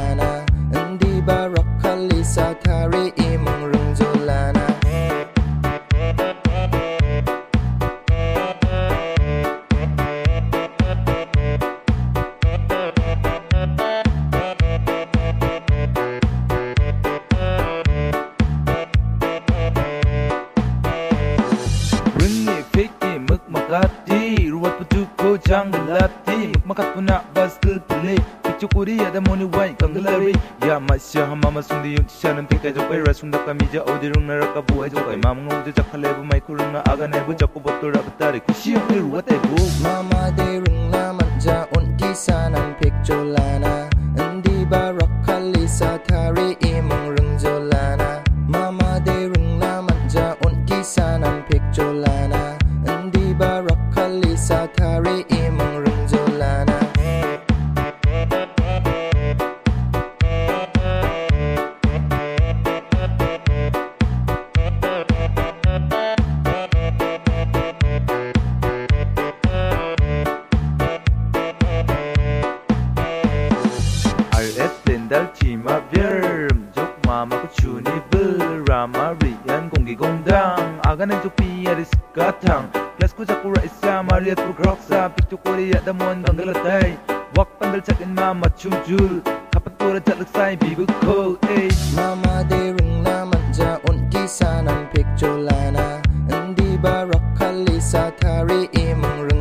Jolana, Ndi Barakali Satari Imang Rung Jolana. Makati, ruwat putuko janglati, makat puna bastel pili, pichukuri ada moni wai kanglari, ya masya hama masundi yung tishanan tingkai jokai rasunda kamija odirung naraka buai jokai mamang uja jakalebu mai kurunga aga nebu jakku botura betari kushi yung ruwat ebu. Mama de rung na manja unti sanan pik Jolana, Ndi Barakali Satari Imang Rung Jolana. Mama de rung na manja unti sanan pik Jolana, Ndi Barakali Satari Imang Rung Jolana. RS Tendal Cima Biar Jok Mama Kuchuni Bil Rama Rian Gonggi Gongdang Aga Nang Jopi Aris Katang Kelas ku Jakura Isya Mariat Pugroksa Piktu Korea Damon Ganggalatay Wak Pandal Chakin Mama Chujul Kapat Pura Chatlaksay Bibu Ko Mama de rung na manja unti sanan pik Jolana, Ndi Barakali Satari Imang Rung